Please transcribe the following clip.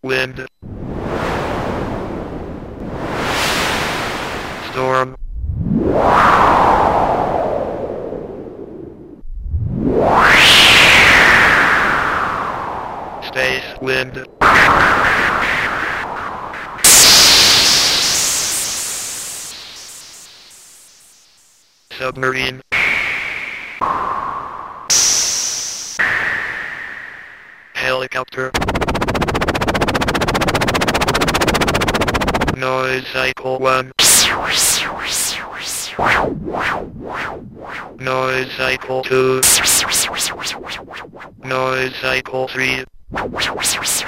Wind. Storm. Space wind. Submarine. Helicopter. Noise cycle 1. Noise cycle 2. Noise cycle 3.